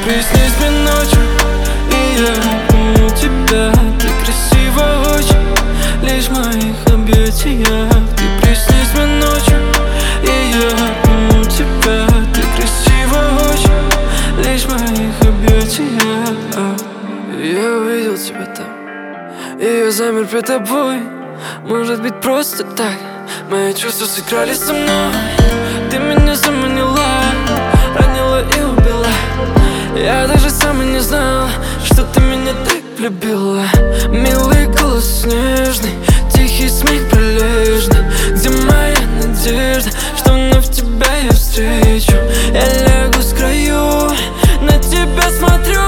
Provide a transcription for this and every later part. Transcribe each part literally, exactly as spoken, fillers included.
приснись мне ночью, и я обниму тебя. Ты красива очень, лишь в моих объятиях. Ты приснись мне ночью, и я обниму тебя. Ты красива очень, лишь в моих объятиях. Я увидел тебя там, и я замер перед тобой. Может быть просто так мои чувства сыграли со мной. Ты меня заманила, ранила и убила. Я даже сам и не знал, что ты меня так любила. Милый голос нежный, тихий смех прилежный. Где моя надежда, что вновь тебя я встречу? Я лягу с краю, на тебя смотрю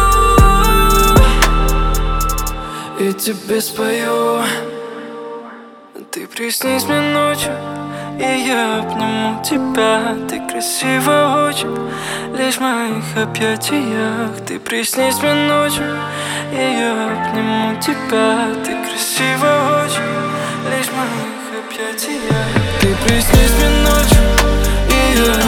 и тебе спою. Ты приснись мне ночью, и я обниму тебя. Ты красива очень, лишь в моих объятиях. Ты приснись мне ночью, и я обниму тебя. Ты красива очень, лишь в моих объятиях. Ты приснись мне ночью, и я